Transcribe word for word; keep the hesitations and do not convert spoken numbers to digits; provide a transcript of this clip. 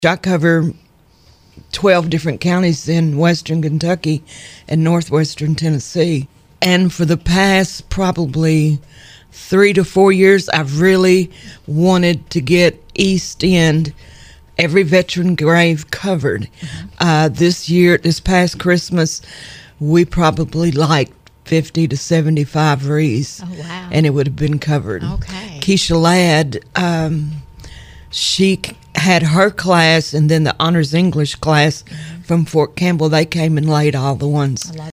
I cover twelve different counties in western Kentucky and northwestern Tennessee. And for the past probably three to four years, I've really wanted to get East End, every veteran grave covered. Mm-hmm. Uh, this year, this past Christmas, we probably liked fifty to seventy-five wreaths. Oh, wow. And it would have been covered. Okay. Keisha Ladd, um, she had her class and then the honors English class mm-hmm. from Fort Campbell. They came and laid all the ones